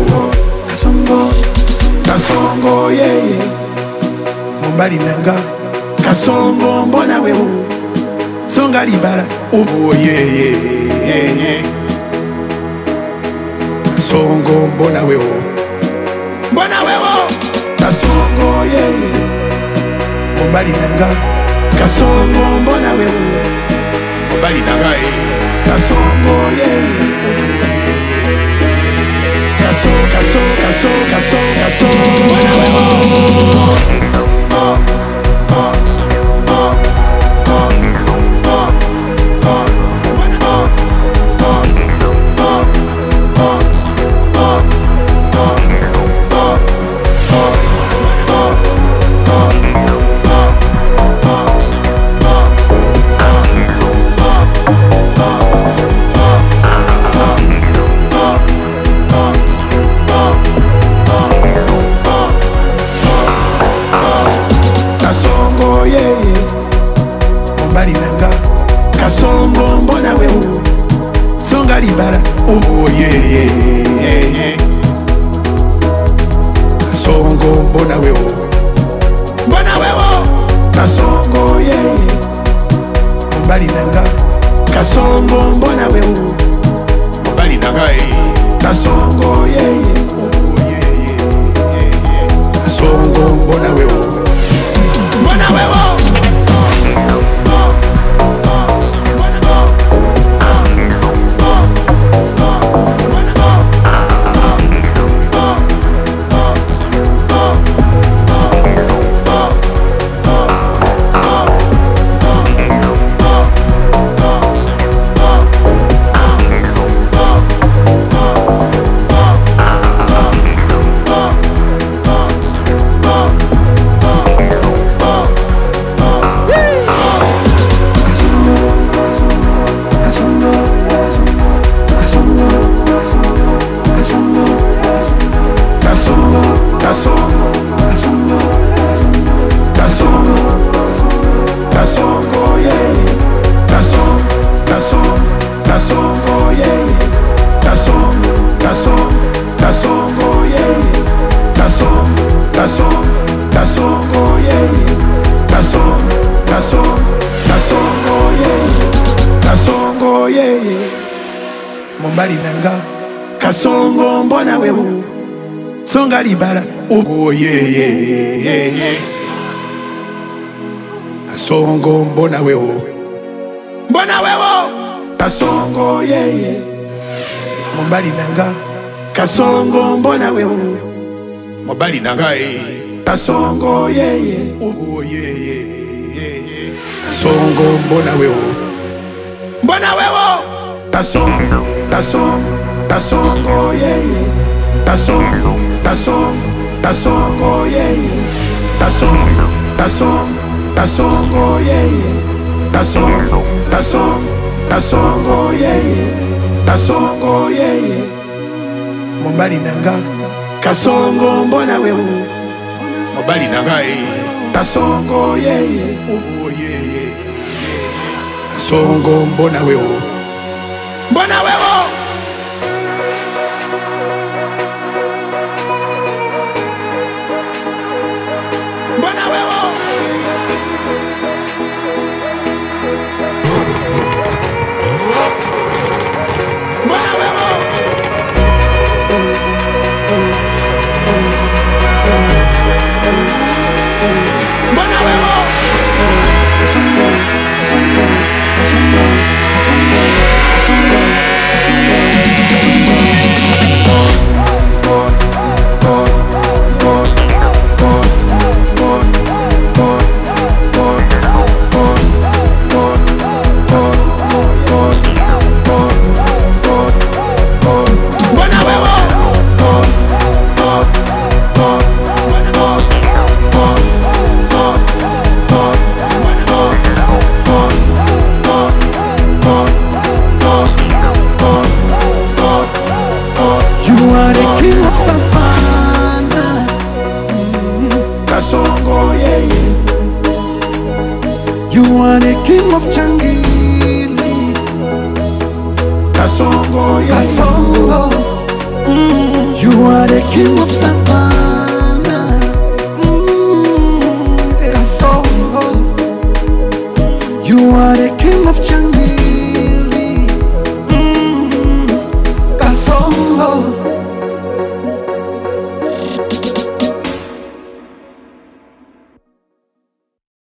Kasongo, Kasongo, yeah, yeah. Mumbali nanga, Kasongo, mbona wewe. Songa libala, oh yeah, yeah, yeah. Kasongo, mbona wewe. Mbona wewe. Kasongo, yeah, yeah. Mumbali nanga, Kasongo, mbona wewe. Mumbali nanga, Kasongo, yeah, yeah. Kaso, kaso, kaso, kaso, kaso. Mbona wewe. Kasongo, mbona wewe. Songa libala, oh yeah, yeah, yeah. Kasongo, mbona wewe. Mbona wewe. Kasongo, yeah, yeah. Mumbali nanga, Kasongo, mbona wewe. Mumbali nanga, Kasongo, yeah, yeah. Oh yeah, yeah, yeah. Kasongo, mbona wewe. Mbona wewe. Kasongo, yeah, yeah. Mumbali nanga, Kasongo, mbona wewe. Songa libala, oh yeah, yeah, yeah. Kasongo, mbona wewe. Mbona wewe. Kasongo, yeah, yeah. Mumbali nanga, Kasongo, mbona wewe. Mumbali nanga, Kasongo, yeah, yeah. Oh yeah, yeah, yeah. Kasongo, mbona wewe. Mbona wewe. Kasongo, Kasongo, Kasongo, yeah, yeah. Kasongo, Kasongo, Kasongo, yeah, yeah. Kasongo, Kasongo, Kasongo, yeah, yeah. Kasongo, Kasongo, Kasongo, yeah, yeah. Kasongo, yeah, yeah. Mumbali nanga, Kasongo, mbona wewe. Mumbali nanga, Kasongo, yeah, yeah. Oh yeah, yeah. Kasongo, mbona wewe. Mbona wewe. Mbona wewe. Mbona wewe. Mbona wewe. Kasongo, Kasongo, Kasongo, Kasongo, Kasongo, Kasongo, Kasongo. Kasongo, yeah, yeah. You are the king of Changili. Kasongo, yeah, Kasongo. You are king of